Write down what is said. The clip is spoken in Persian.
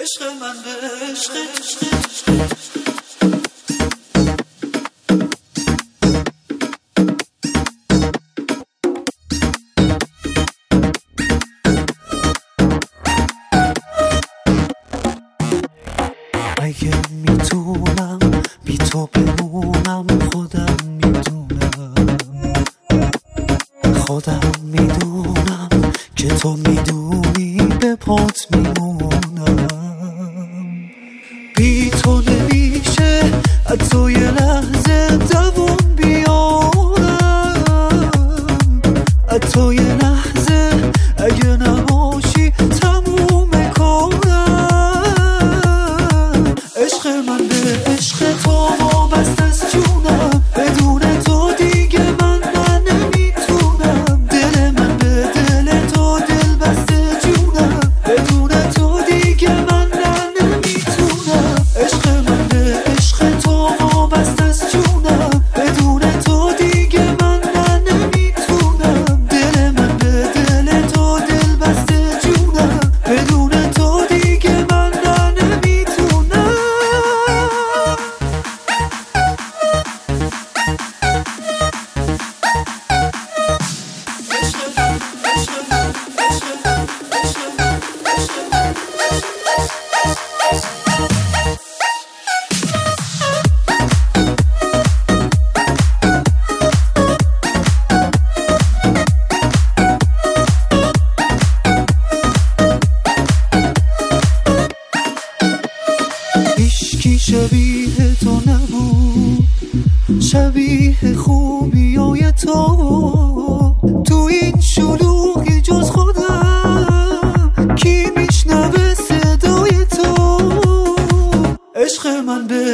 عشق من به عشق اگه میتونم بی تو بمونم خودم میدونم که تو میدونی به پات میمونم بی تو نمیشه حتی یه لحظه دووم بیارم حتی یه لحظه اگه نباشی تموم کارم عشق من به عشق تو وابسته است جونم بدون تو دیگه من نمیتونم دل من به دل تو دل بسته جونم بدون تو دیگه من نمیتونم عشق من به عشق تو وابسته است جونم بدون تو دیگه من نمیتونم دل من به دل تو دل بسته جونم بدون تو دیگه من نمیتونم هیچکی شبیه تو نبود شبیه خوبیای تو تو این شلوغی جز خودم کی میشنوه صدای تو عشق من به